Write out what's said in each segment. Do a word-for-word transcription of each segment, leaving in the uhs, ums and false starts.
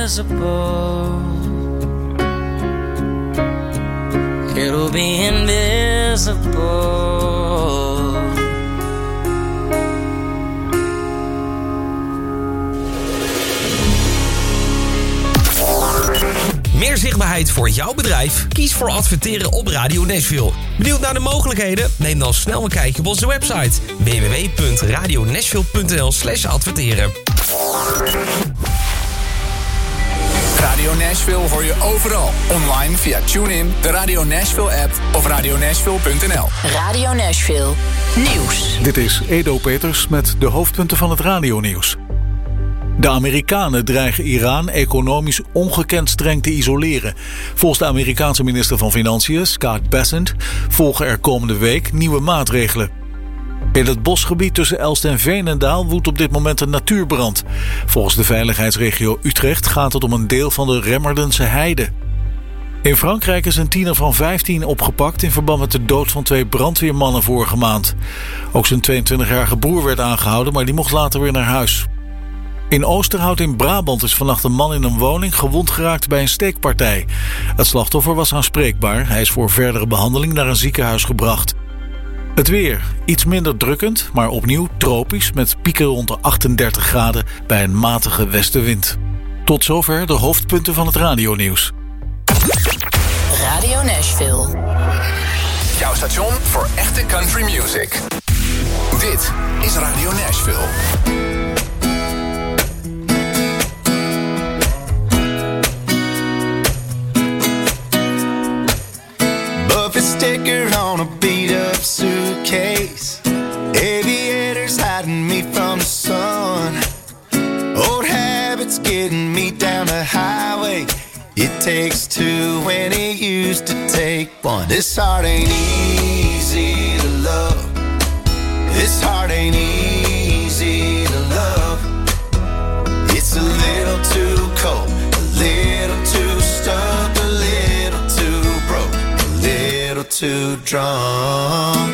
invisible. It'll be invisible. Meer zichtbaarheid voor jouw bedrijf? Kies voor adverteren op Radio Nashville. Benieuwd naar de mogelijkheden? Neem dan snel een kijkje op onze website w w w punt radio nashville punt n l slash adverteren. Radio Nashville hoor je overal. Online via TuneIn, de Radio Nashville app of radio nashville punt n l. Radio Nashville Nieuws. Dit is Edo Peters met de hoofdpunten van het radionieuws. De Amerikanen dreigen Iran economisch ongekend streng te isoleren. Volgens de Amerikaanse minister van Financiën, Scott Bessent, volgen er komende week nieuwe maatregelen. In het bosgebied tussen Elst en Veenendaal woedt op dit moment een natuurbrand. Volgens de veiligheidsregio Utrecht gaat het om een deel van de Remmerdense heide. In Frankrijk is een tiener van vijftien opgepakt in verband met de dood van twee brandweermannen vorige maand. Ook zijn tweeëntwintigjarige broer werd aangehouden, maar die mocht later weer naar huis. In Oosterhout in Brabant is vannacht een man in een woning gewond geraakt bij een steekpartij. Het slachtoffer was aanspreekbaar. Hij is voor verdere behandeling naar een ziekenhuis gebracht. Het weer. Iets minder drukkend, maar opnieuw tropisch met pieken rond de achtendertig graden bij een matige westenwind. Tot zover de hoofdpunten van het radionieuws. Radio Nashville. Jouw station voor echte country music. Dit is Radio Nashville. Buffett sticker on a beat-up suitcase. Aviators hiding me from the sun. Old habits getting me down the highway. It takes two when it used to take one. This heart ain't easy to love. This heart ain't easy to love. It's a little too cold, a little too stuck, a little too broke, a little too drunk.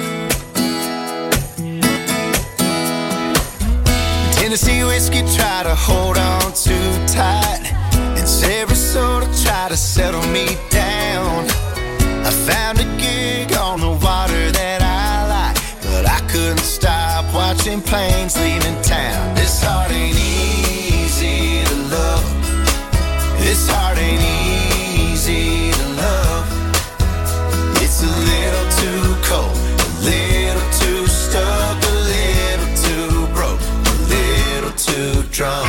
Tennessee whiskey try to hold on too tight, and Sarasota try to settle me down. I found a gig on the water that I like, but I couldn't stop watching planes leaving town. This heart ain't easy to love. This heart ain't easy to love. It's a little too cold, a little too stuck, a little too broke, a little too drunk.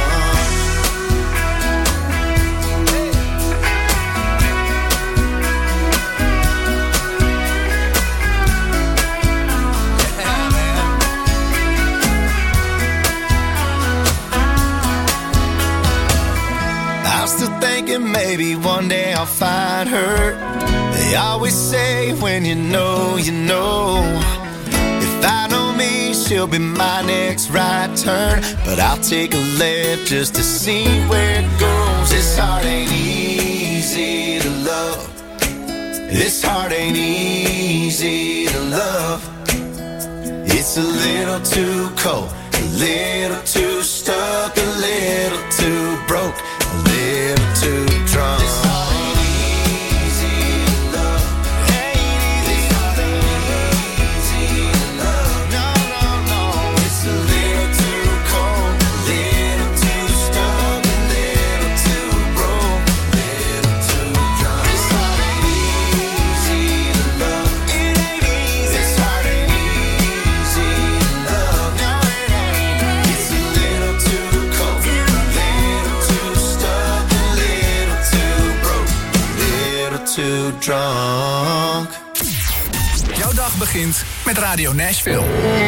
Thinking maybe one day I'll find her. They always say when you know, you know. If I know me, she'll be my next right turn. But I'll take a left just to see where it goes. This heart ain't easy to love. This heart ain't easy to love. It's a little too cold, a little too stuck, a little too broke, a little too drunk. This heart ain't easy to love. This heart ain't easy to love. No, no, no. It's a little too cold, a little too stuck, a little too broke, a little too drunk. This heart ain't easy to love. It ain't easy. This heart ain't easy to love. No, it ain't. It's a little too cold, a little too stuck, a little too broke, a little too drunk. Jouw dag begint met Radio Nashville.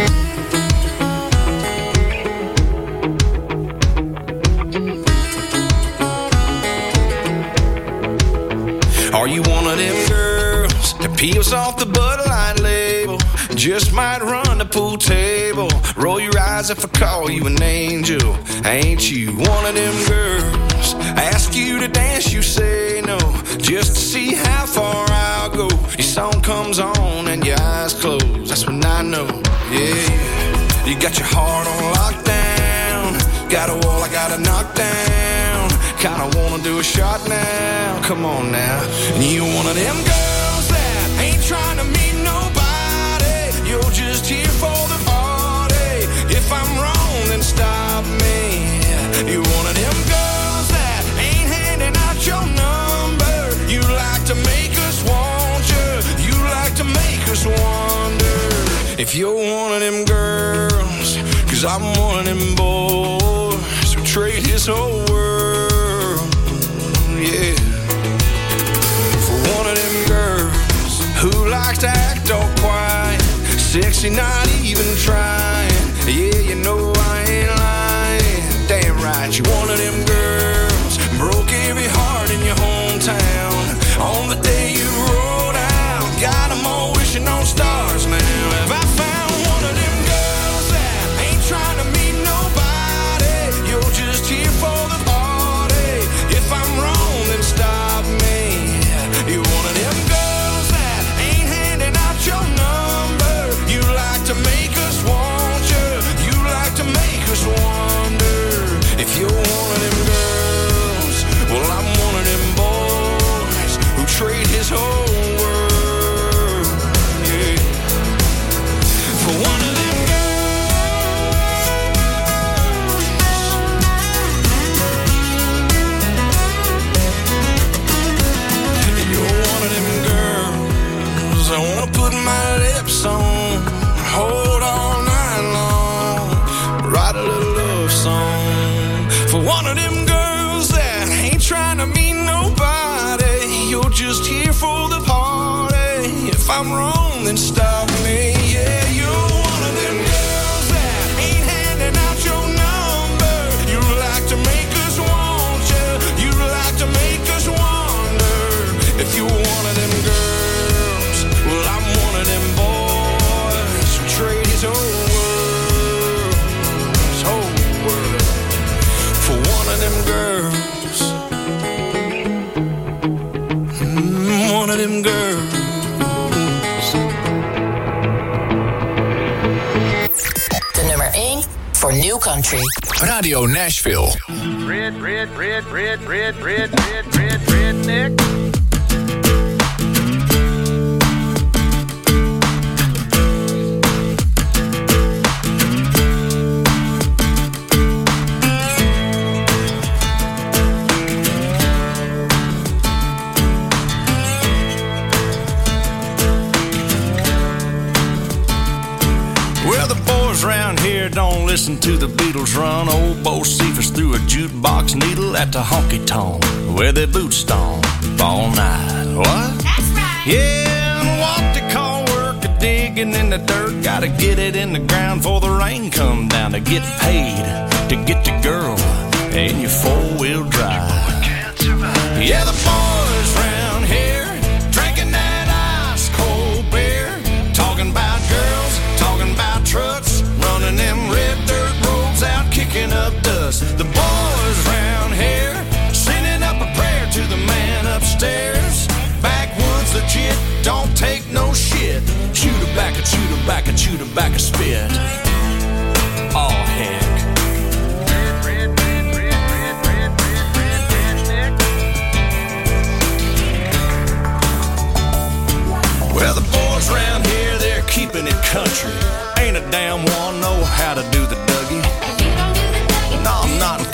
Are you one of them girls that peels off the Bud Light label? Just might run the pool table. Roll your eyes if I call you an angel. Ain't you one of them girls? Ask you to dance, you say no. Just to see how far I'll go. Your song comes on and your eyes close. That's when I know, yeah. You got your heart on lockdown. Got a wall I gotta knock down. Kinda wanna do a shot now, come on now. And you one of them girls that ain't trying to meet nobody. You're just here for the party. If I'm wrong, then stop me. You one of them girls that ain't handing out your number. You like to make us want you. You like to make us wonder if you're one of them girls. Cause I'm one of them boys who trade his whole world, yeah, for one of them girls who likes to act all quiet, sexy, not even trying. Yeah, you know I ain't lying. Damn right, you one of them girls broke every heart in your hometown on the day you rolled out. Got them all wishing on stars now. Have I found one of them girls that ain't trying to meet nobody? You're just here for the party. If I'm wrong, then stop me. You one of them girls that ain't handing out your number. You like to make us want you. You like to make us wonder if you're one of them girls. Well, I'm one of them boys who trade his whole world, yeah, for one of them girls. You're one of them girls I wanna put my lips on, hold all night long, write a little love song for one of them girls that ain't trying to meet nobody. You're just here for the party. If I'm wrong, then stop me. Yeah, you're one of them girls that ain't handing out your number. You like to make us want you. You like to make us wonder if you're one of them girls. Well, I'm one of them boys who trade his whole world, his whole world for one of them girls. Mm, one of them girls. De nummer één voor New Country. Radio Nashville. Red, red, red, red, red, red, red, red, redneck. Well, the boys around here don't listen to the Beatles run. Old Bo Cephas threw a jukebox needle at the honky-tonk where their boots stomp all night. What? That's right. Yeah, and what they call work a digging in the dirt. Gotta get it in the ground before the rain come down to get paid, to get the girl in your four-wheel drive. Yeah, the boys around here drinking that ice-cold beer, talking about girls, talking about trucks, running them red dirt roads out, kicking up dust. The boys around here sending up a prayer to the man upstairs. Backwoods legit, don't take no shit. Shoot her back, a shoot her back, a shoot her back, a spit. Oh, heck. Well, the boys around here, they're keeping it country. Ain't a damn one know how to do the Dougie. No, not in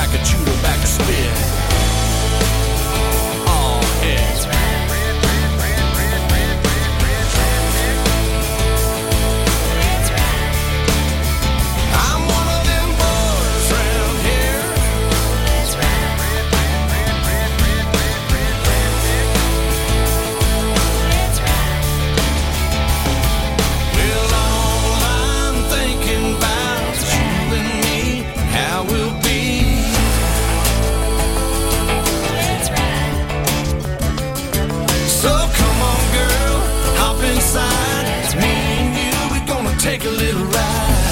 like a judo back spin. Oh, yeah. I'm one of them boys round here. Well, all I'm thinking about is you and me, how we'll be. So come on, girl, hop inside. It's me and you, we're gonna take a little ride.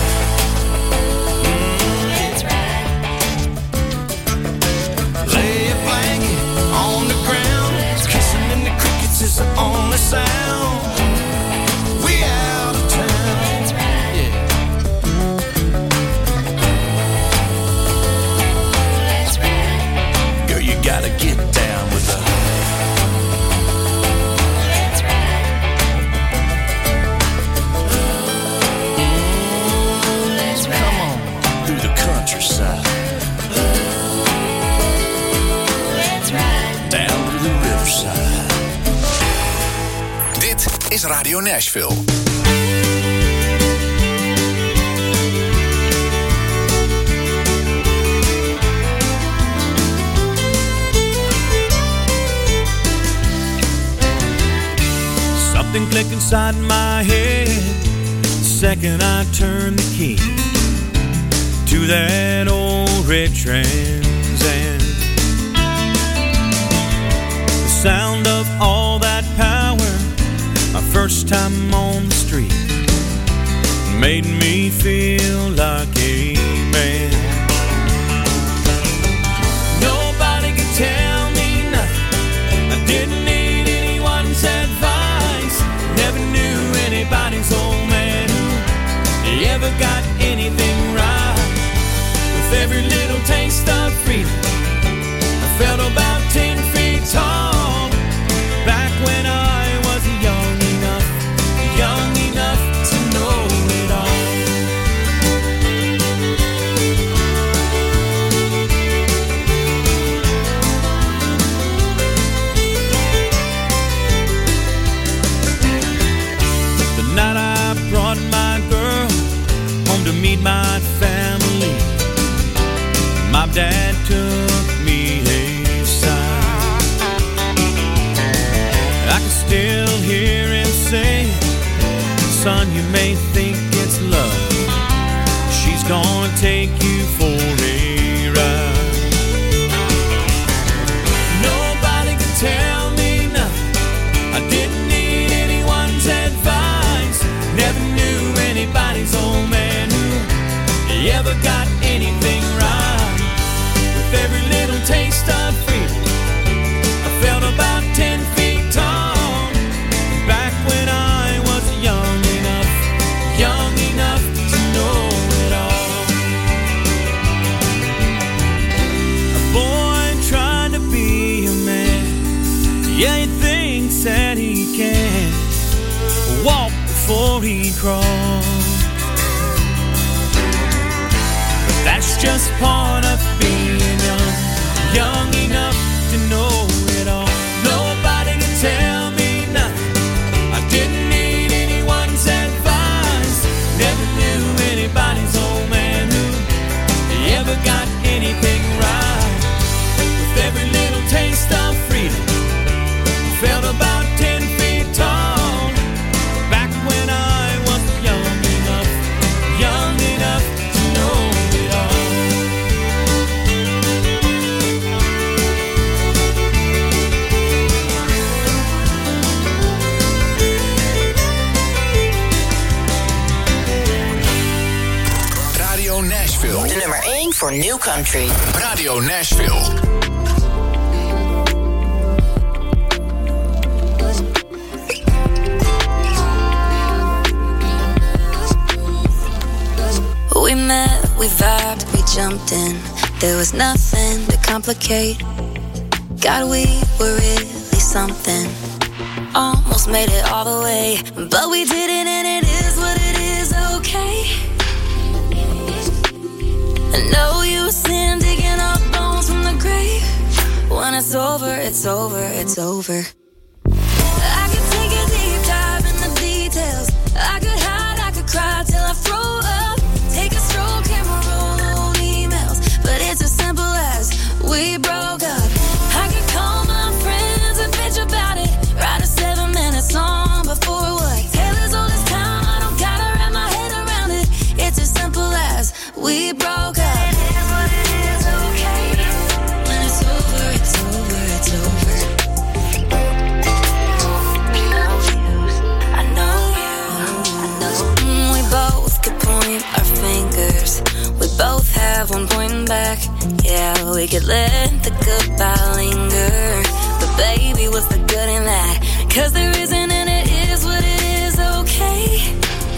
Lay a blanket on the ground. Kissing in the crickets is the only sound. We out of town. Yeah. Girl, you gotta get down with the. Come on, through the countryside. Down to the riverside. Dit is Radio Nashville. Something clicked inside my head the second I turned the key to that old red Trans Am. The sound of all that power, my first time on the street, made me feel like a man. Nobody could tell me nothing. I didn't need anyone's advice. Never knew anybody's old man who ever got anything right. With every little taste of freedom, I felt about ten feet tall. Back when I was young enough, young enough to know it all. The night I brought my girl home to meet my family, my dad took me aside. I can still hear him say, son, you may think it's love. She's gonna take you for a ride. Nobody could tell me nothing. I didn't need anyone's advice. Never knew anybody's old man who ever got anything right. With every little taste of freedom, I felt about ten feet tall. Back when I was young enough, young enough to know it all. A boy trying to be a man, yeah, he thinks that he can walk before he crawls. But that's just part of being young, young enough to know it all. Nobody can tell me nothing. I didn't need anyone's advice. Never knew anybody's old man who ever got anything right. With every little taste of freedom, I felt about ten feet tall. Back when I was young enough, young enough to know it all. Radio Nashville. De nummer één voor New Country. Radio Nashville. We met, we vibed, we jumped in. There was nothing to complicate. God, we were really something. Almost made it all the way, but we didn't, and it is what it is, okay. I know you sin digging up bones from the grave. When it's over, it's over, it's over. I could take a deep dive in the details. I could hide, I could cry till I throw up. Take a stroll, camera roll, old emails. But it's as simple as we broke up. I could call my friends and bitch about it. Write a seven minute song before what? Tell us all this time, I don't gotta wrap my head around it. It's as simple as we broke up. It is what it is, okay. When it's over, it's over, it's over. I know you, I know. Mm, we both could point our fingers. We both have one pointing back. Yeah, we could let the goodbye linger. But baby, what's the good in that? Cause there isn't, and it is what it is, okay.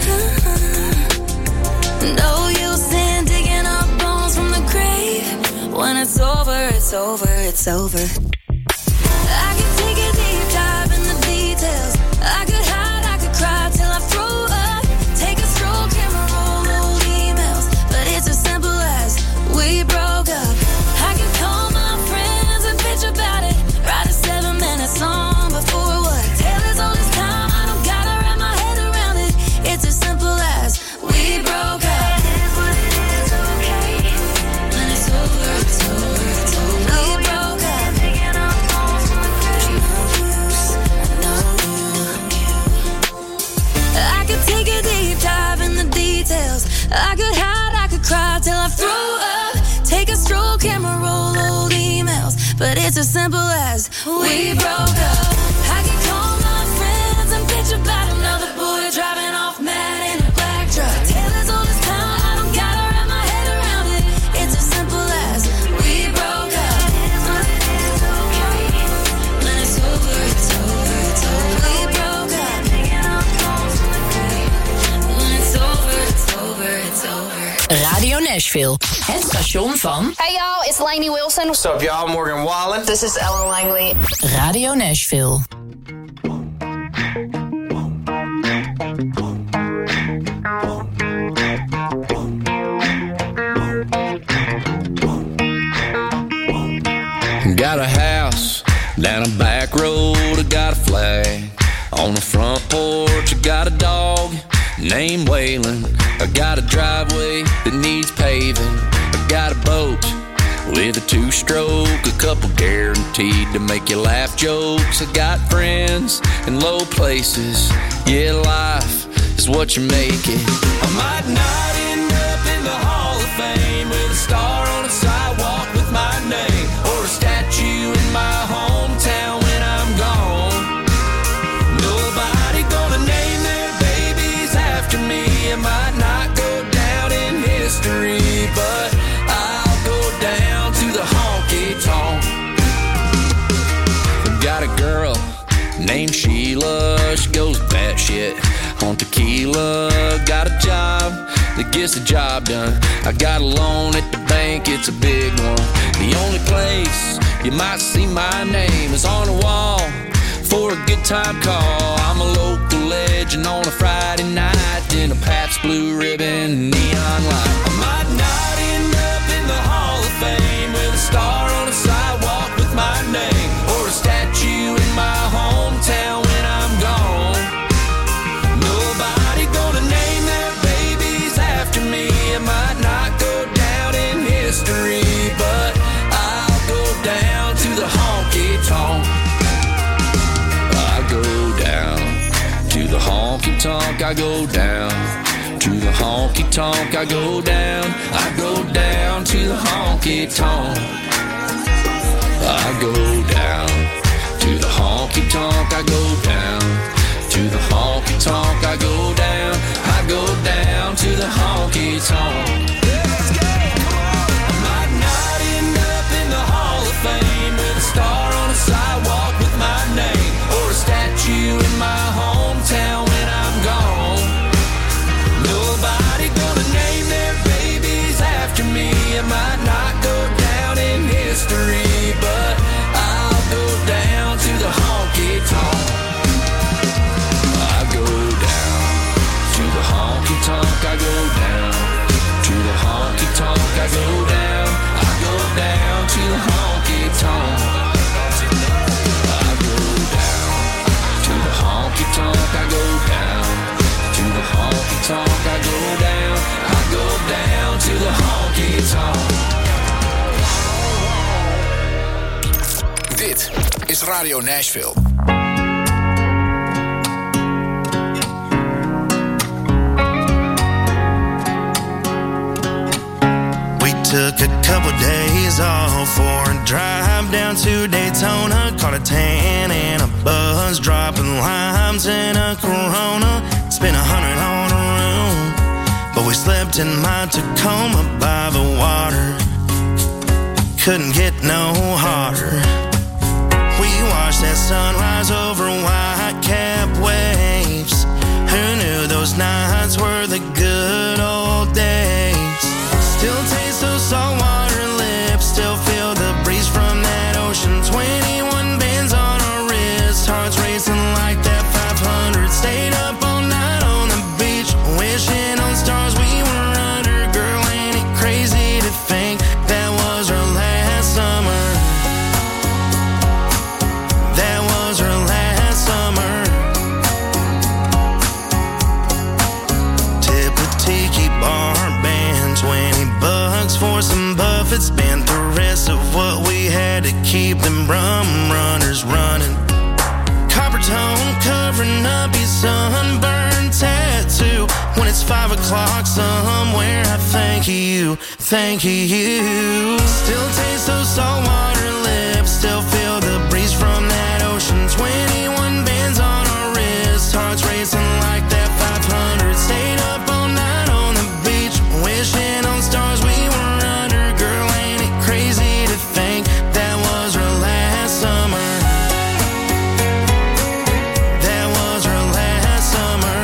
No use in digging up bones from the grave. When it's over, it's over, it's over. I could take a deep dive in the details. I could hide, I could cry till I throw up. Take a stroll, camera roll, old emails. But it's as simple as we broke up. I could call my friends and bitch about it. Write a seven minute song before what? Tell us all this time, I don't gotta wrap my head around it. It's as simple as we broke up. It is what it is, okay. When it's over, it's over, it's over. We broke up. Taking up bones from the grave. I know you. I could take a deep dive in the details. I could hide, I could cry till I throw up. Take a stroll, camera roll, old emails. But it's as simple as we broke up. I could call my friends and bitch about another boy driving off mad in a black truck. Tell us all this time, I don't gotta wrap my head around it. It's as simple as we broke up. It is what it is, okay. When it's over, it's over, it's over. We broke up. Taking up bones from the grave. When it's over, it's over, it's over. Radio Nashville, het station van... Hey y'all, it's Lainey Wilson. What's up y'all, Morgan Wallen. This is Ellen Langley. Radio Nashville. Got a house down a back road, I got a flag on the front porch, I got a dog named Waylon, I got a driveway that needs paving, I got a boat with a two-stroke, a couple guaranteed to make you laugh jokes, I got friends in low places, yeah, life is what you make it. I might not end up in the Hall of Fame with a star on a sidewalk with my name, or a statue in my hometown when I'm gone. Nobody gonna name their babies after me. It might not go down in history, but I'll go down to the honky-tonk. I've got a girl named Sheila, she goes batshit on tequila. Got a job that gets the job done. I got a loan at the bank, it's a big one. The only place you might see my name is on the wall for a good time call. I'm a local legend on a Friday night in a Pabst Blue Ribbon neon light. I might not end up in the Hall of Fame with a star on a sidewalk with my name, or a statue in my hometown when I'm gone. Nobody gonna name their babies after me. It might not go down in history, but I'll go down to the honky-tonk. I go down to the honky-tonk, I go down to the honky-tonk, I go down, I go down to the honky-tonk. I go down to the honky-tonk, I go down to the honky-tonk, I go down, I go down to the honky-tonk. Let's go, come on. I might not end up in the Hall of Fame with a star on a sidewalk with my name, or a statue in my hometown when I'm gone. Nobody gonna name their babies after me. It might not go down in history, but I'll go down to the honky-tonk. I go down to the honky-tonk, I go down to is Radio Nashville. Took a couple days off for a drive down to Daytona. Caught a tan and a buzz, dropping limes in a Corona. Spent a hundred on a room, but we slept in my Tacoma by the water. Couldn't get no hotter. We watched that sunrise over white-capped waves. Who knew those nights were the good old days? Still taste those saltwater lips, still feel the breeze from that ocean. Twenty-one bands on our wrists, hearts racing like that five hundred. Stayed up all night on the beach, wishing on stars we were under. Girl, ain't it crazy to think that was our last summer? That was our last summer. Tip a tiki bar band, twenty bucks for some buffets. Spent the rest of what we had to keep them rum runners running. Copper tone covering up your sunburned tattoo. When it's five o'clock somewhere, I thank you, thank you. Still taste those saltwater lips, still feel the breeze from that ocean. Twenty-one bands on our wrists, hearts racing like that five hundred. Stayed up all night on the beach, wishing on stars we were under. Girl, ain't it crazy to think that was our last summer? That was our last summer.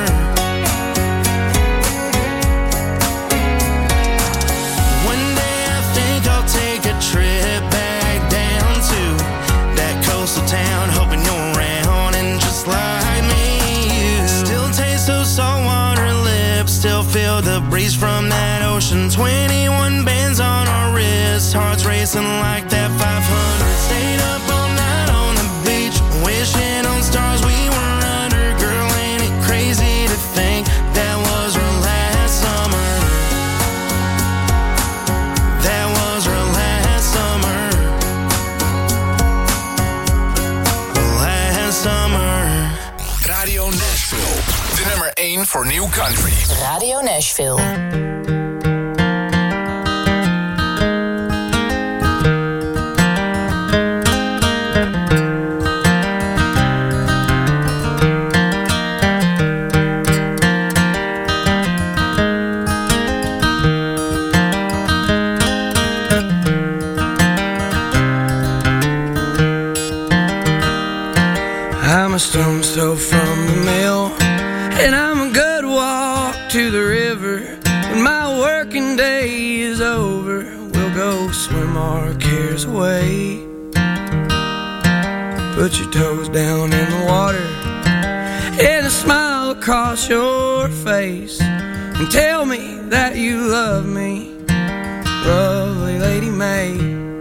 One day I think I'll take a trip back down to that coastal town, hoping you're around and just like me. You still taste those saltwater lips, still feel the breeze from that ocean. Twenty-one bands on our wrists, hearts racing like that five hundred. Stayed up all night on the beach, wishing on stars we were under. Girl, ain't it crazy to think that was our last summer? That was our last summer. Last summer. Radio Nashville, de nummer één voor New Country. Radio Nashville. I'm a stone's throw from the mill, and I'm a good walk to the river. When my working day is over, we'll go swim our cares away. Put your toes down in the water and a smile across your face, and tell me that you love me, lovely Lady May.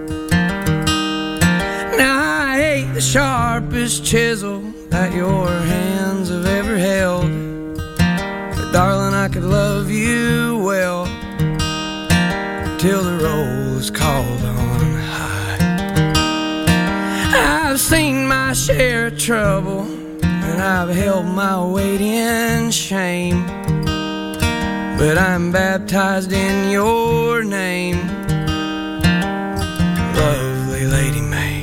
Now I ain't the sharpest chisel that your hands have ever held, but darling, I could love you well till the roll is called on high. I've seen my share of trouble, and I've held my weight in shame, but I'm baptized in your name, lovely Lady May.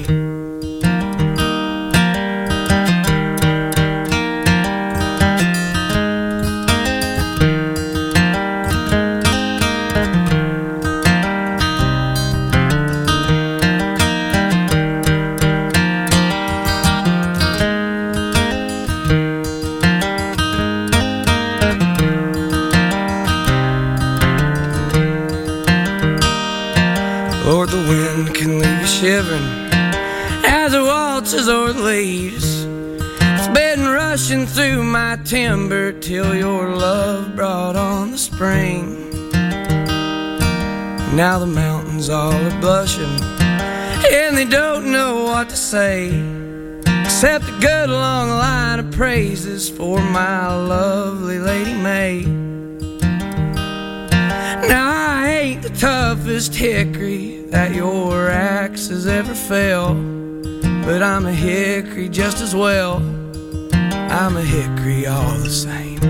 Lord, the wind can leave you shivering as it waltzes o'er the leaves. It's been rushing through my timber till your love brought on the spring. Now the mountains all are blushing, and they don't know what to say, except a good long line of praises for my lovely Lady May. Now I ain't the toughest hickory that your axe has ever felled, but I'm a hickory just as well. I'm a hickory all the same.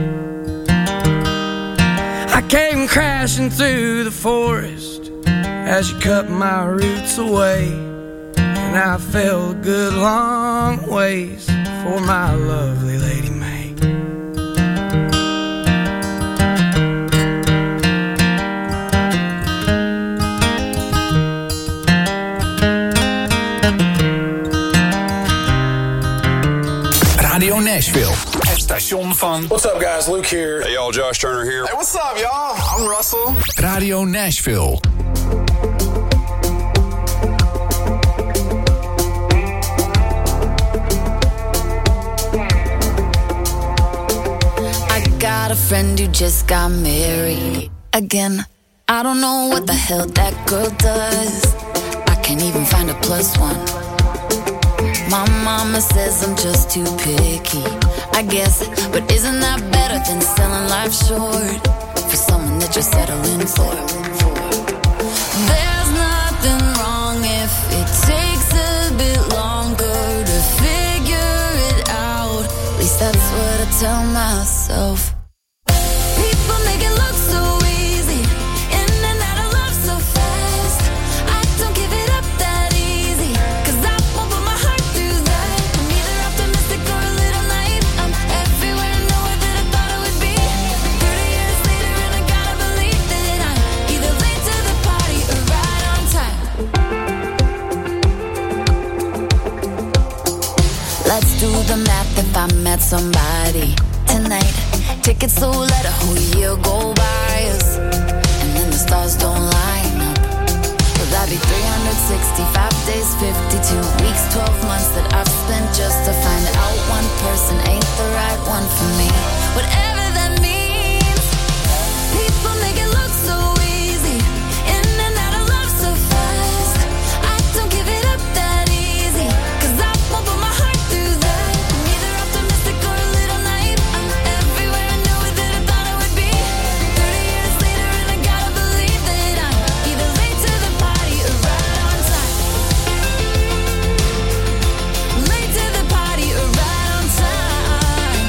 I came crashing through the forest as you cut my roots away, and I fell a good long ways for my lovely Lady May. Radio Nashville, het station van... What's up guys, Luke here. Hey y'all, Josh Turner here. Hey, what's up y'all? I'm Russell. Radio Nashville. I got a friend who just got married again. I don't know what the hell that girl does. I can't even find a plus one. My mama says I'm just too picky, I guess, but isn't that better than selling life short for someone that you're settling for? There's nothing wrong if it takes a bit longer to figure it out. At least that's what I tell myself. People make it look so easy, in and out of love so fast. I don't give it up that easy, 'cause I won't put my heart through that. I'm either optimistic or a little naive. I'm everywhere and nowhere that I thought I would be. Thirty years later and I gotta believe that I'm either late to the party or right on time. Let's do the math. If I met somebody tonight, tickets so let a whole year go by us, and then the stars don't line up. Well, that'd be three hundred sixty-five days, fifty-two weeks, twelve months that I've spent just to find out one person ain't the right one for me. Whatever that means. People make it look so easy, in and out of love so fast. I don't give it up that easy, 'cause I won't put my heart through that. I'm either optimistic or a little naive. I'm everywhere and nowhere that I thought I would be. Thirty years later and I gotta believe that I'm either late to the party or right on time. Late to the party or right on time.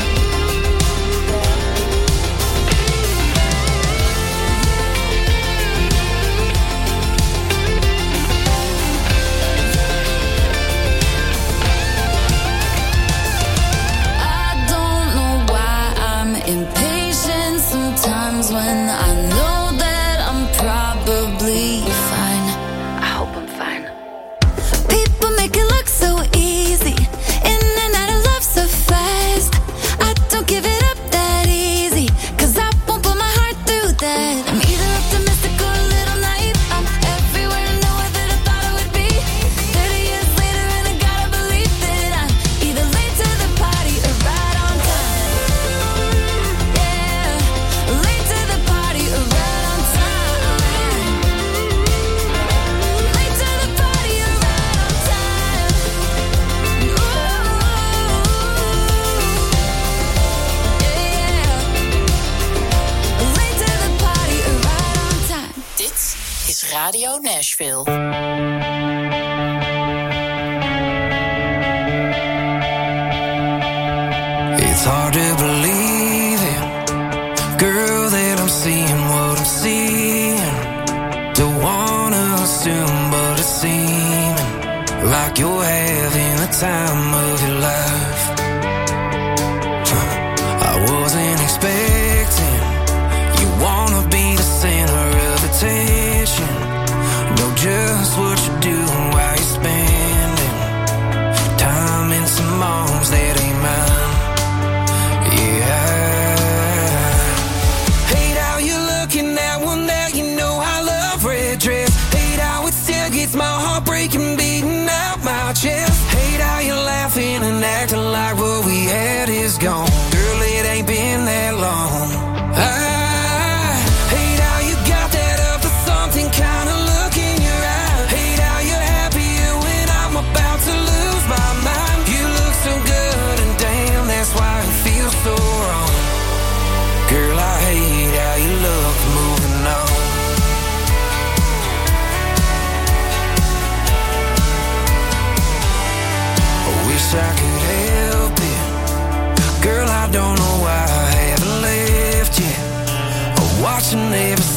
I don't know why I'm impatient sometimes when I know that I'm probably fine. I hope I'm fine. People make it look so easy, in and out of love so fast. I don't give it up that easy, 'cause I won't put my heart through that. I'm either optimistic or a little naive. I'm everywhere and nowhere that I thought I would be. Thirty years later and I gotta believe that I'm either late to the party or right on time. Yeah, late to the party or right on time. Late to the party or right on time. Ooh, yeah. Late to the party or right on time. Dit is Radio Nashville. It's hard to believe it, girl, that I'm seeing what I'm seeing. Don't wanna assume, but it's seeming like you're having the time of your life. Huh. I wasn't expecting you wanna be the center of attention. Know just what you're doing while you're spending time in some arms that ain't mine. Hate how you're looking at one that you know I love red dress. Hate how it still gets my heart breaking, beating out my chest. Hate how you're laughing and acting like what we had is gone. Girl, it ain't been that long. I hate how you got that up to something kind of look in your eye. Hate how you're happier when I'm about to lose my mind. You look so good and damn, that's why it feels so wrong. Girl, I hate how you look moving on.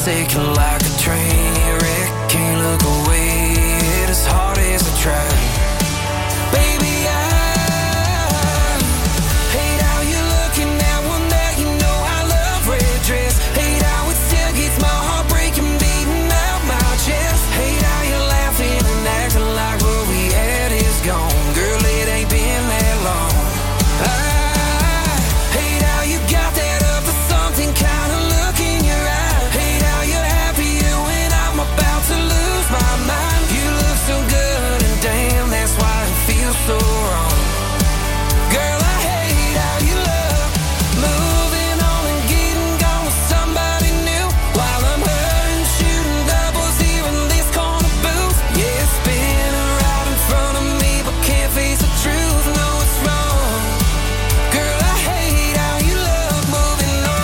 forsaken like a train wreck. Can't look away, hit as hard as I try. Baby, I hate how you're looking at one that you know I love. Red dress, hate how it still gets my heart breaking, beating out my chest. Hate how you're laughing and acting like what we had is gone. Girl, it ain't been that long. I hate how you got that other something kind of look in your eye. Hate how you're happier when I'm about to lose my mind. You look so good and damn, that's why it feels so wrong. Girl, I hate how you look, moving on and getting gone with somebody new, while I'm hurting, shooting doubles here in this corner booth. Yeah, spinning right in front of me, but can't face the truth. No, it's wrong. Girl, I hate how you look, moving on.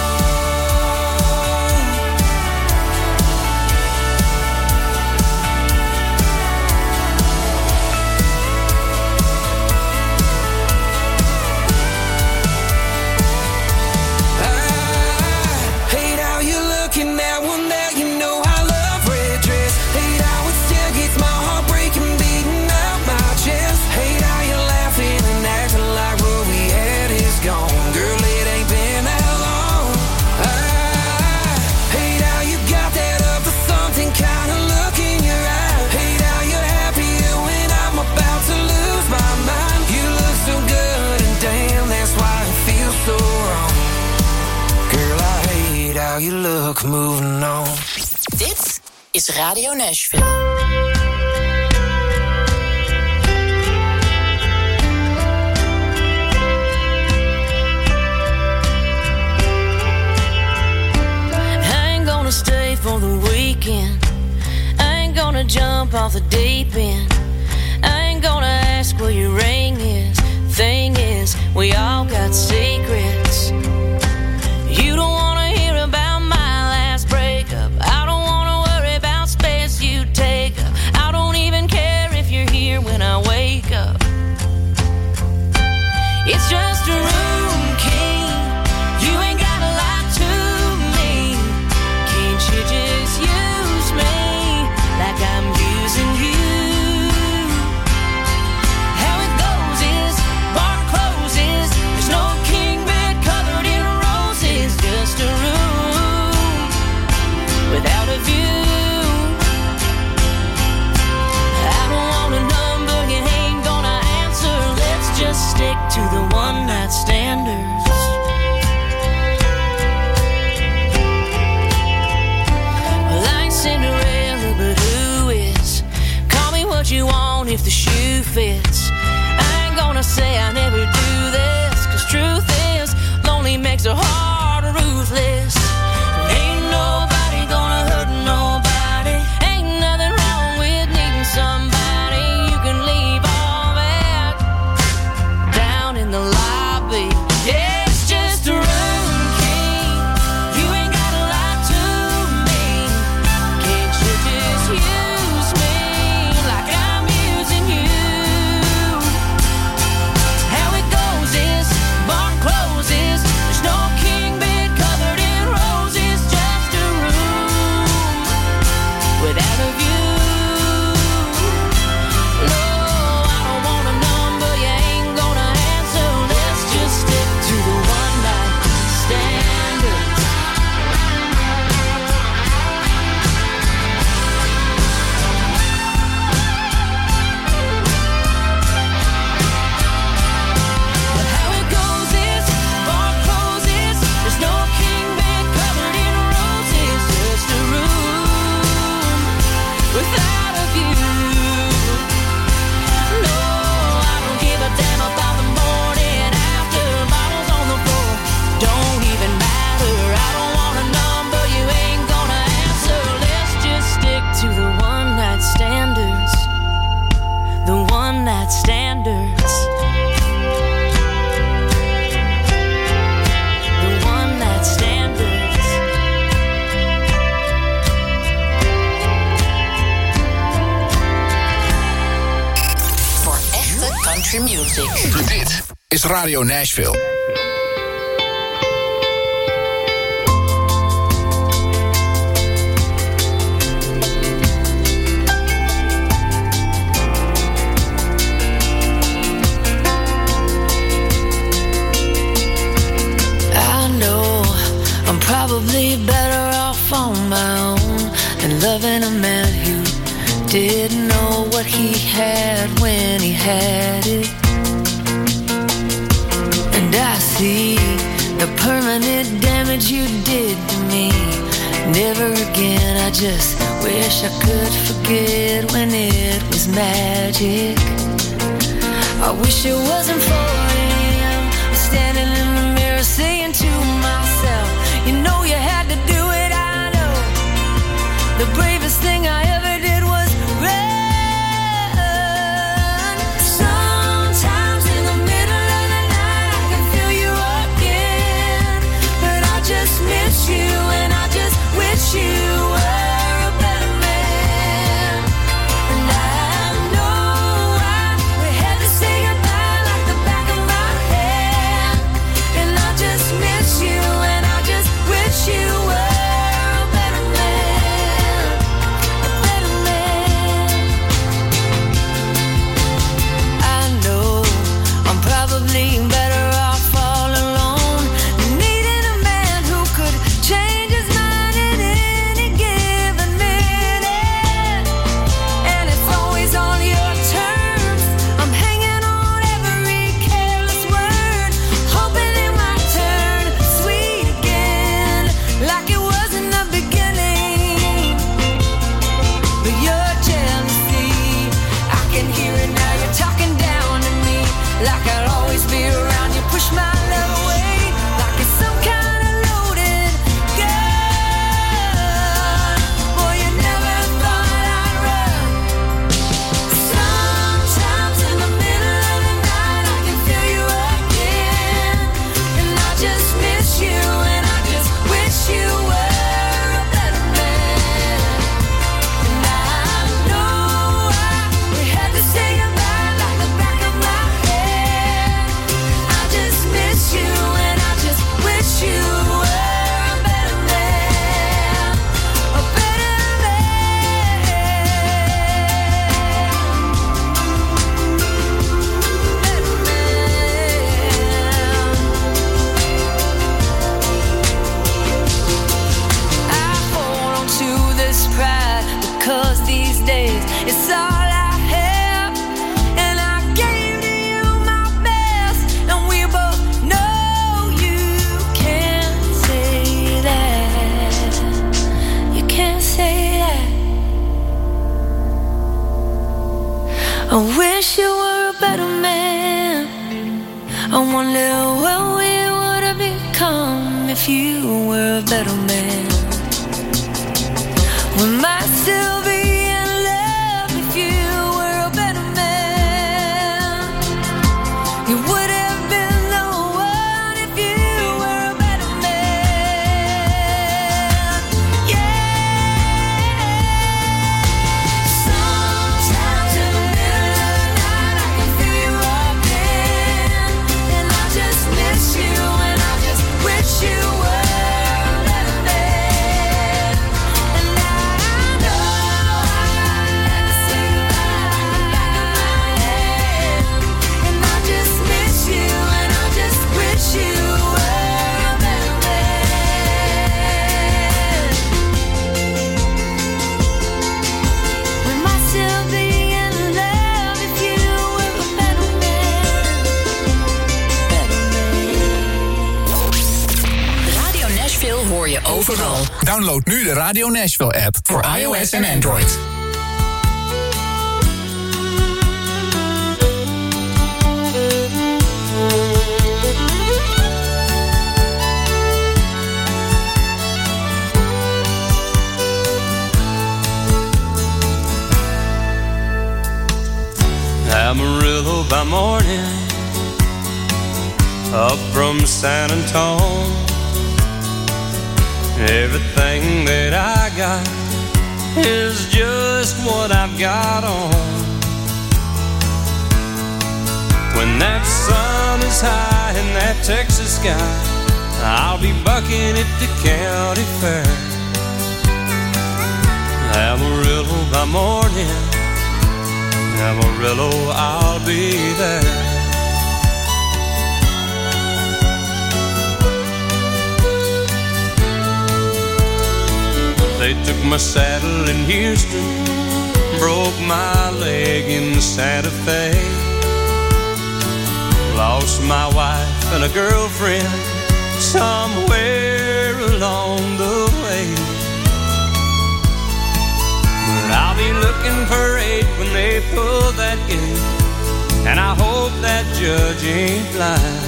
I hate how you're looking at one that you know I love. Red dress, hate how it still gets my heart breaking, beating out my chest. Hate how you're laughing and acting like what we had is gone. Girl, it ain't been that long. I hate how you got that other something kind of look in your eye. Hate how you're happier when I'm about to lose my mind. You look so good and damn, that's why it feels so wrong. Girl, I hate how you look, moving on. Dit is Radio Nashville. I ain't gonna stay for the weekend. I ain't gonna jump off the deep end. I ain't gonna ask where your ring is. Thing is, we all got secrets. You don't wanna hear about my last breakup. I don't wanna worry about space you take up. I don't even care if you're here when I wake up. It's just a room key. You ain't gotta lie to me. Can't you just use me like I'm using you? How it goes is bar closes. There's no king bed covered in roses. Just a room without a view. I don't want a number you ain't gonna answer. Let's just stick to the one night standards. Well, I ain't Cinderella, but who is? Call me what you want if the shoe fits. I ain't gonna say I never do this, 'cause truth is, lonely makes a heart ruthless. Ain't nobody gonna hurt nobody. Ain't nothing wrong with needing somebody. You can leave all that down in the lobby. Yeah, it's just a room key. You ain't gotta lie to me. Can't you just use me like I'm using you? How it goes is bar closes. There's no king bed covered in roses. Just a room without a view. No, I don't want a number you ain't gonna answer. Let's just stick to the one night standards. But how it goes is bar closes. There's no king bed covered in roses. Just a room without a view. No, I don't give a damn about the morning after. Bottles on the floor don't even matter. I don't want a number you ain't gonna answer. Let's just stick to the one night standards. The one night standards. The one night standards. Voor echte country music. Dit is Radio Nashville. didn't know what he had when he had it. And I see the permanent damage you did to me. Never again, I just wish I could forget when it was magic. I wish it wasn't for him, standing in the mirror saying to myself, you know you had to do it, I know. The bravest thing I ever did was run. Sometimes in the middle of the night I can feel you again, but I just miss you and I just wish you were a better man. And I know I, we had to say goodbye like the back of my hand. And I just miss you and I just wish you were a better man, a better man. I know I'm probably better off all alone, needing a man who could change his mind in any given minute. And it's always on your terms. I'm hanging on every careless word, hoping it might turn sweet again, like it was in the beginning. But your jealousy, I can hear it now. You're talking down to me, like I'll always be around. You push my love away, like it's some kind of loaded gun. Boy, you never thought I'd run. Sometimes in the middle of the night I can feel you again, and I just miss you and I just wish you were a better man. And I know I, we had to say goodbye like the back of my head. I just miss you and I just wish you were a better man, a better I hold on to this pride because these days it's all I have, and I gave to you my best, and we both know you can't say that. You can't say that. I wish you were a better man. I wonder what we would have become if you were a better man. We might still be in love if you were a better man. You would have been the one if you were a better man. Yeah. Sometimes in the middle of the night I can feel you again, and I just miss you and I just wish you were a better man. And I know I had to say goodbye like the back of my head, and I just miss you and I just wish you were a better man. We might still be in love if you were a better man, better man. Radio Nashville hoor je overal. Download nu de Radio Nashville app voor iOS en Android. Amarillo by morning, up from San Antone. Everything that I got is just what I've got on. When that sun is high in that Texas sky, I'll be bucking at the county fair. Amarillo by morning, Amarillo, I'll be there. They took my saddle in Houston, broke my leg in Santa Fe. Lost my wife and a girlfriend somewhere along the way. But I'll be looking for eight when they pull that gate, and I hope that judge ain't blind.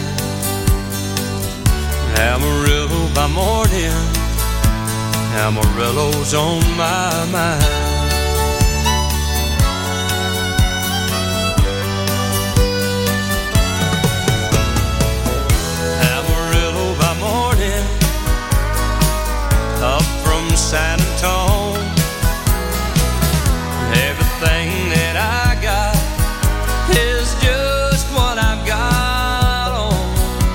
Amarillo by morning, Amarillo's on my mind. Amarillo by morning, up from San Antonio. Everything that I got is just what I've got on.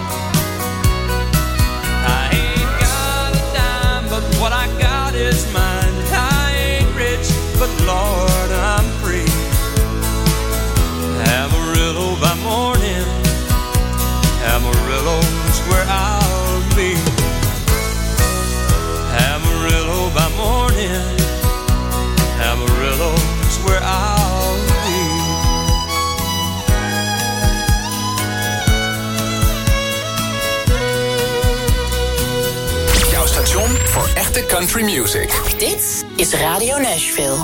I ain't got a dime, but what I got is mine. I ain't rich, but Lord, I'm free. Amarillo by morning, Amarillo's where I'll be. Amarillo by morning, Amarillo's where I'll be. Jouw station voor echte country music. Dit is Radio Nashville.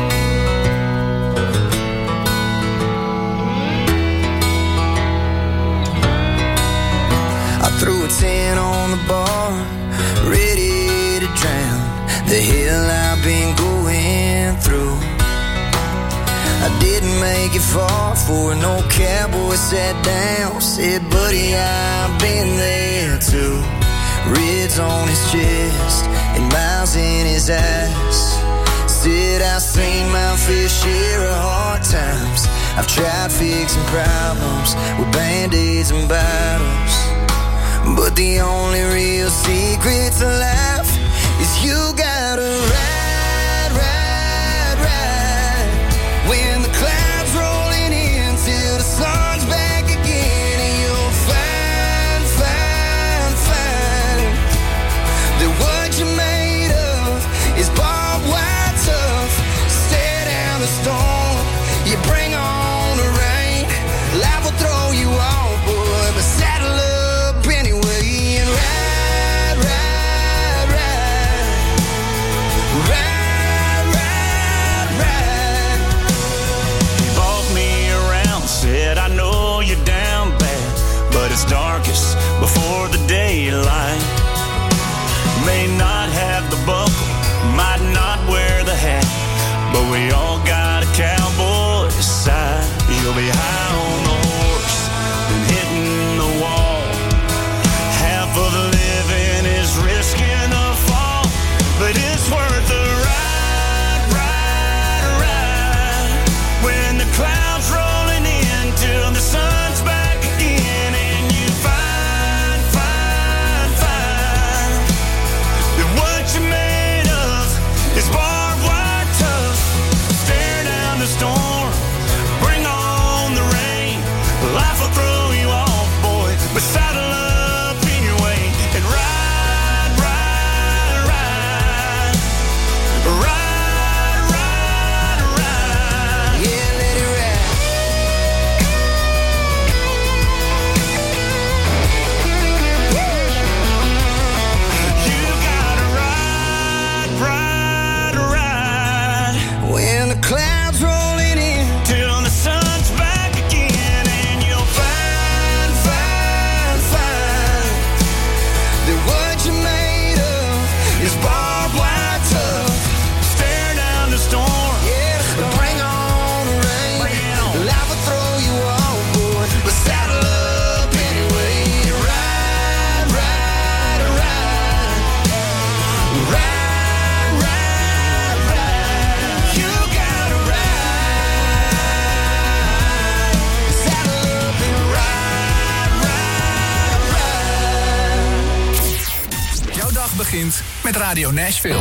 I threw a ten on the bar, ready to drown the hell I've been going through. I didn't make it far for an old cowboy sat down, said, buddy, I've been there too. Ribs on his chest and miles in his eyes. Said I've seen my fair share of hard times. I've tried fixing problems with band-aids and bottles, but the only real secret to life is you gotta ride, ride, ride. When the clouds rolling in till the sun's back again, and you'll find, find, find that what you're made of is barbed wire tough. Stare down the storm, you bring on the rain. Life will throw you off, boy, but saddle up anyway and ride, ride, ride. Ride, ride, ride. You bought me around, said I know you're down bad, but it's darkest before the daylight. May not have the buckle, might not wear the hat, but we all got a cowboy side. You'll be high on the horse and hitting the wall. Half of the living is risking a fall, but it's worth the ride, ride, ride. When the clouds rolling in till the sun's back again, and you find, find, find that what you're made of is barbed wire tough. Stare down the storm, bring on the rain. Life will throw you off, boy, but saddle up anyway and ride, ride, ride. Ride, ride, ride. Yeah, let it ride. You gotta ride, ride, ride. When the clouds rolling in Till the sun's back again, and you'll find, find, find that what you're made of is barbed wire tough. stare down the storm. Yeah, bring on the rain. Life will throw you off, boy, but saddle up anyway. Ride, ride, ride. Ride, ride, ride. You gotta ride. Saddle up and ride, ride, ride. Jouw dag begint met Radio Nashville.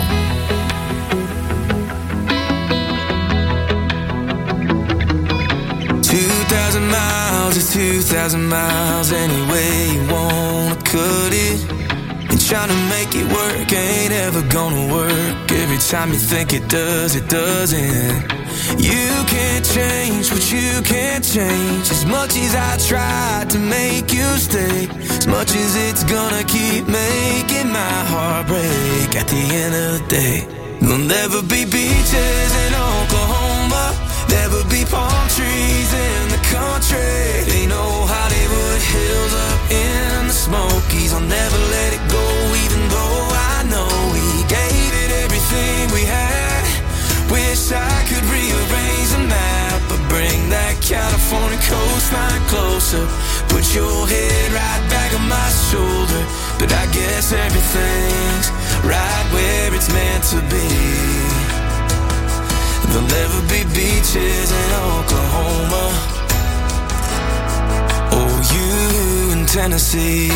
Two thousand miles is two thousand miles any way you wanna cut it. And trying to make it work ain't ever gonna work. Every time you think it does, it doesn't. You can't change what you can't change. As much as I tried to make you stay, as much as it's gonna keep making my heart break. At the end of the day, there'll never be beaches in Oklahoma, never be palm trees in the country. Ain't no Hollywood Hills up in the Smokies. I'll never let it go, even though I know we gave it everything we had. Wish I could rearrange the map, but bring that California coastline closer. Put your head right back on my shoulder. But I guess everything's right where it's meant to be. There'll never be beaches in Oklahoma, or you in Tennessee.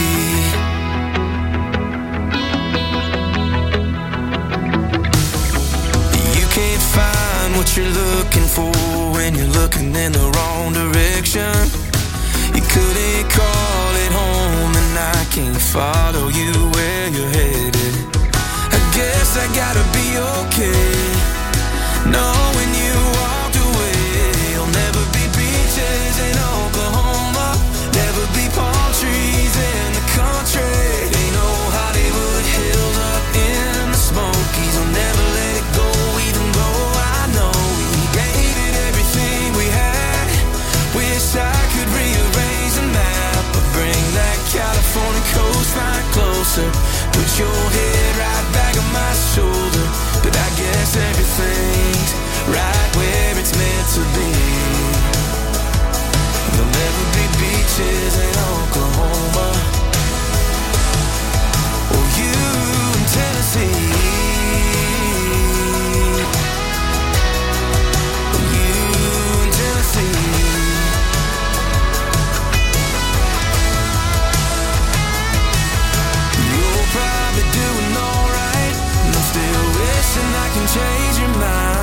You can't find what you're looking for when you're looking in the wrong direction. You couldn't call it home, and I can't follow you where you're headed. I guess I gotta be okay knowing you walked away. There'll never be beaches in Oklahoma, never be palm trees in the country. Ain't no Hollywood Hills up in the Smokies. I'll never let it go, even though I know we gave it everything we had. Wish I could rearrange the map, but bring that California coastline closer. Put your head right back on my shoulder. But I guess everything's right where it's meant to be. There'll never be beaches in Oklahoma, or you in Tennessee, or you in Tennessee. You're probably doing alright, and I'm still wishing I can change your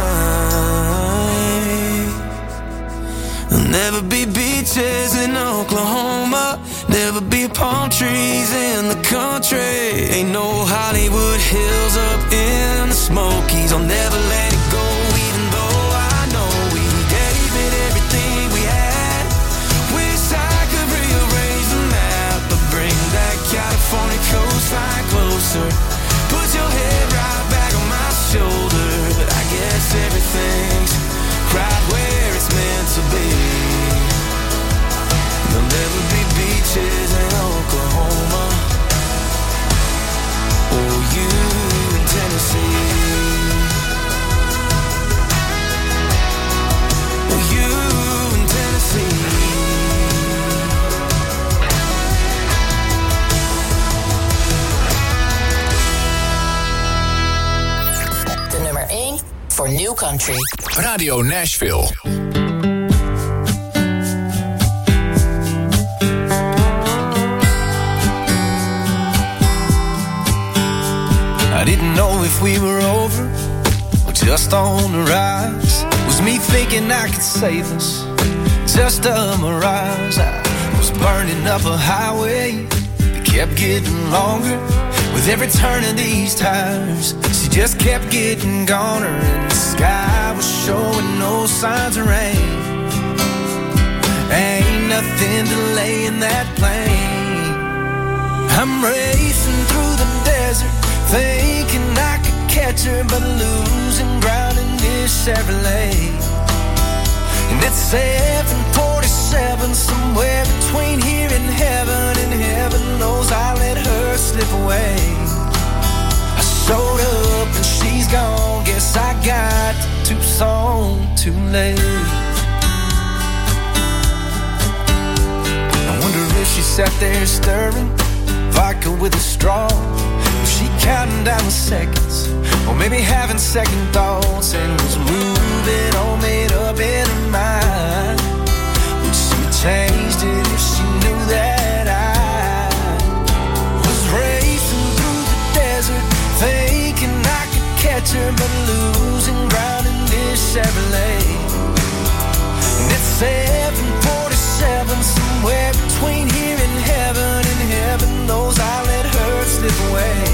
mind. There'll never be beaches in Oklahoma, never be palm trees in the country. Ain't no Hollywood Hills up in the Smokies. I'll never let it go, even though I know we gave it everything we had. Wish I could rearrange the map, but bring that California coastline closer. Put your head right back on my shoulder. But I guess everything's right where it's meant to be. There'll never be beaches in Oklahoma, or you in Tennessee, or you in Tennessee. De nummer één voor New Country. Radio Nashville. I didn't know if we were over or just on the rise. Was me thinking I could save us, just a mirage. I was burning up a highway that kept getting longer with every turn of these tires. She just kept getting goner, and the sky was showing no signs of rain. Ain't nothing delaying that plane. I'm racing through the desert, thinking I could catch her, but losing ground in this Chevrolet. And it's seven forty-seven, somewhere between here and heaven, and heaven knows I let her slip away. I showed up and she's gone, guess I got to Tucson too late. I wonder if she sat there stirring vodka with a straw, was she counting down the seconds, or maybe having second thoughts, and was moving all made up in her mind? Would she have changed it if she knew that I was racing through the desert, thinking I could catch her, but losing ground in this Chevrolet? And it's seven forty-seven, somewhere between here and heaven, and heaven knows I let her slip away.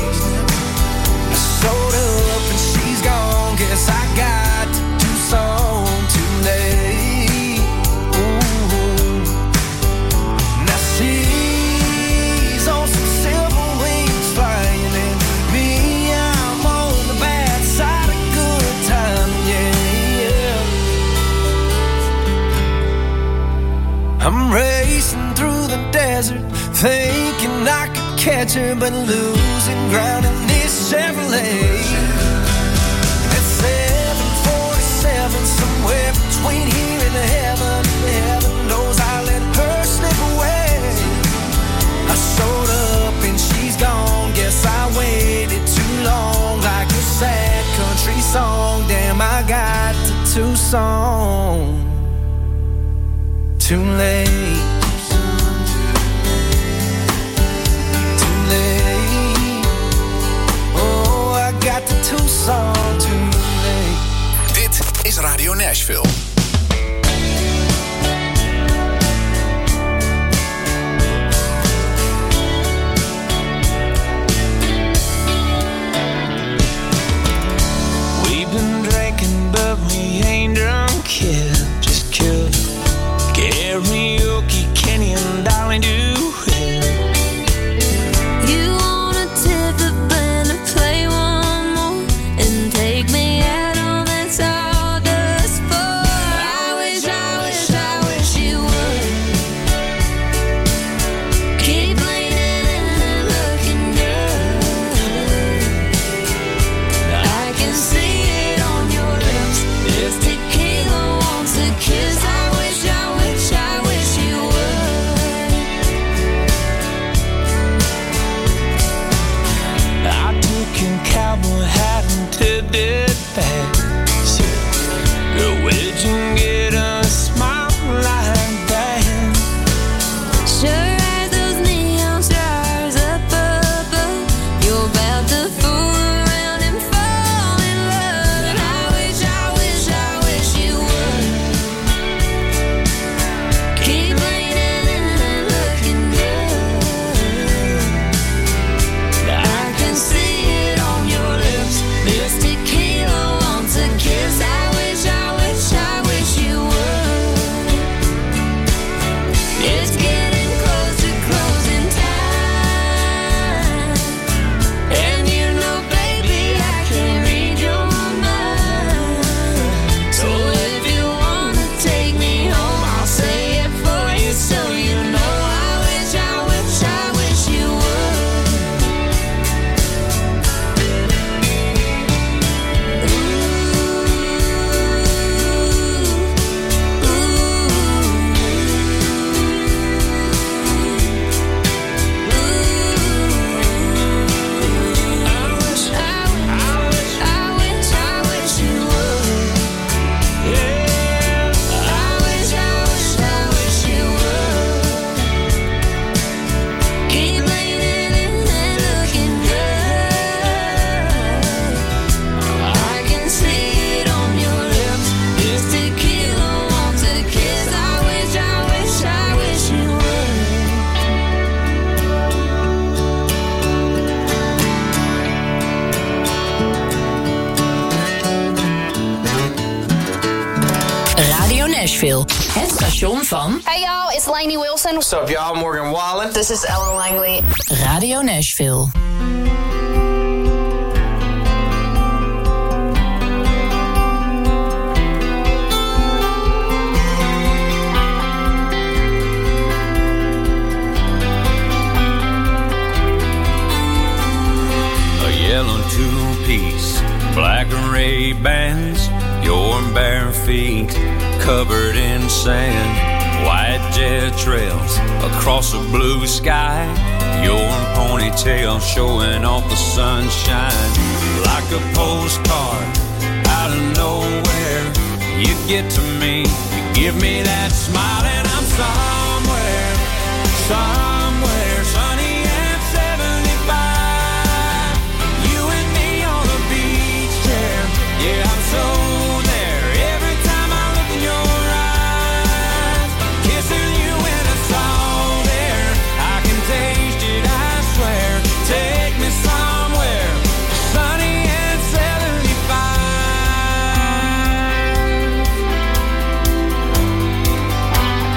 I'm racing through the desert, thinking I could catch her, but losing ground in this Chevrolet. At seven forty-seven, somewhere between here and heaven, heaven knows I let her slip away. I showed up and she's gone, guess I waited too long, like a sad country song. Damn, I got to Tucson too late. Too late. Oh, I got to Tucson too late. Dit is Radio Nashville. We've been drinking, but we ain't drunk yet. Just killed karaoke, Kenny and Dolly do it. You wanna tip the band and play one more and take me out on that sawdust floor. I wish, I wish, I wish you would keep leaning and looking good. I can see it on your lips. This tequila wants a kiss. I wish, I wish, I wish you would. I took your cowboy hat and tipped it back. Said, girl, where'd you get a smile like that? Sure as those neon stars up above, you're about to fool around and fall in love. And I wish, I wish, I wish you would keep leaning and looking good. I can see it on your lips. This tequila wants a kiss. I wish, I wish, I wish you would. It's getting close to closing time, and you know, baby, I can read your mind. So if you wanna take me home, I'll say it for you, so you know. I wish, I wish, I wish you Radio Nashville, het station van Hey y'all, it's Lainey Wilson. What's up, y'all? Morgan Wallen. This is Ellen Langley. Radio Nashville. A yellow two-piece, black Ray-Bans, your bare feet covered in sand, white jet trails across a blue sky, your ponytail showing off the sunshine. Like a postcard out of nowhere, you get to me, you give me that smile, and I'm somewhere, somewhere sunny and seventy-five. You and me on a beach chair, yeah, I'm so there. Every time I look in your eyes, kissing you in a salt air, I can taste it, I swear. Take me somewhere sunny and seventy-five.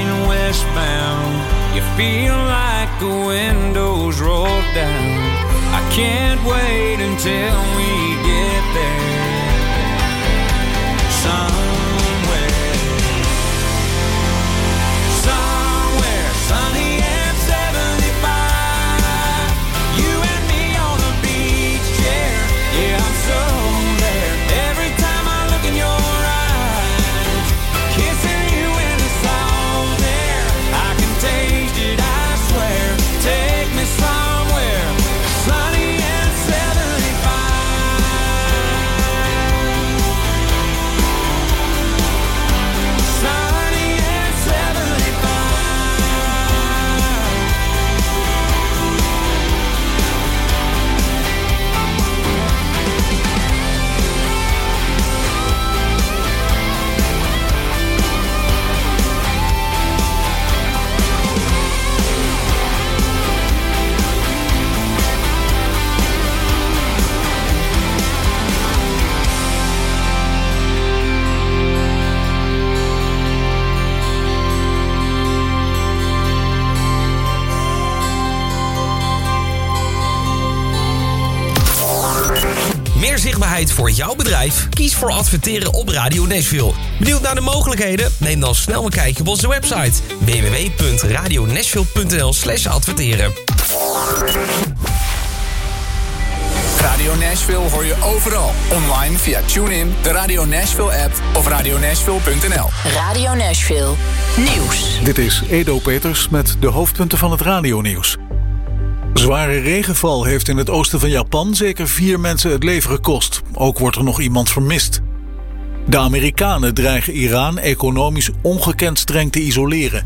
heading westbound. You feel like the windows roll down. I can't wait until we get there. Somewhere, somewhere sunny and seventy-five. You and me on a beach chair. Yeah, I'm so there. Every time I look in your eyes, kissing you in the salt air. I can taste it, I swear. Take me somewhere sunny and seventy-five. Sunny and seventy-five. Meer zichtbaarheid voor jouw bedrijf? Kies voor adverteren op Radio Nashville. Benieuwd naar de mogelijkheden? Neem dan snel een kijkje op onze website w w w punt radio nashville punt n l slash adverteren. Radio Nashville hoor je overal. Online via TuneIn, de Radio Nashville app of radio nashville punt n l. Radio Nashville Nieuws. Dit is Edo Peters met de hoofdpunten van het radionieuws. Zware regenval heeft in het oosten van Japan zeker vier mensen het leven gekost. Ook wordt er nog iemand vermist. De Amerikanen dreigen Iran economisch ongekend streng te isoleren.